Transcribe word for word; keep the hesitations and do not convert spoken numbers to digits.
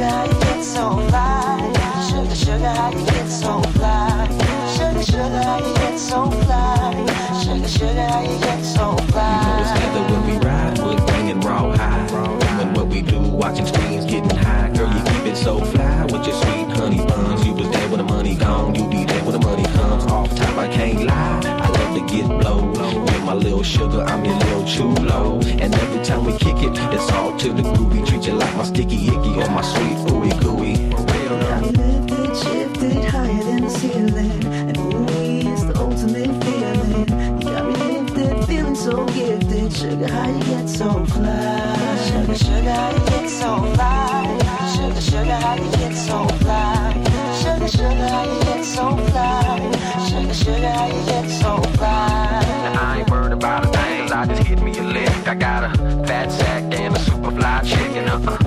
sugar, how you get so fly? Sugar, sugar, how you get so fly? Sugar, sugar, how you get so fly? Sugar, sugar, how you get so fly? You know it's together when we ride, wood banging raw high. Doing what we do, watching screens, getting high. Girl, you keep it so fly with your sweet honey buns. You was there when the money gone, you be there when the money comes. Off top, I can't lie, I love to get blow. With my little sugar, I'm your little chulo. And every time we kick it, it's all to the groovy. Treat you like my sticky icky or my sweet ooey gooey. Got me lifted, shifted higher than the ceiling. And ooh, it's the ultimate feeling. You got me lifted, feeling so gifted. Sugar, how you get so fly? Sugar, sugar, how you get so fly? Sugar, sugar, how you get so fly? Sugar, sugar, how you get so fly? Sugar, sugar, how you get so fly? Now I ain't worried about a thing, 'cause I just hit me a lick. I got a fat sack and a super fly chicken. Uh-uh.